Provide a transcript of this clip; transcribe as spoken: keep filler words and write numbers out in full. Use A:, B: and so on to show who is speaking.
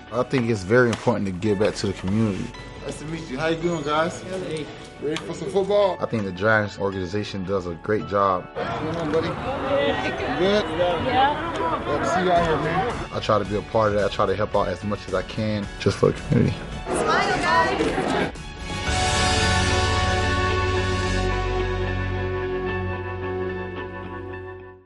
A: I think it's very important to give back to the community.
B: Nice to meet you. How you doing, guys? Hey. Ready for some football?
A: I think the Giants organization does a great job.
B: What's going on, buddy? You good? Yeah. Glad to see you out here, man.
A: I try to be a part of that. I try to help out as much as I can just for the community.
C: Smile.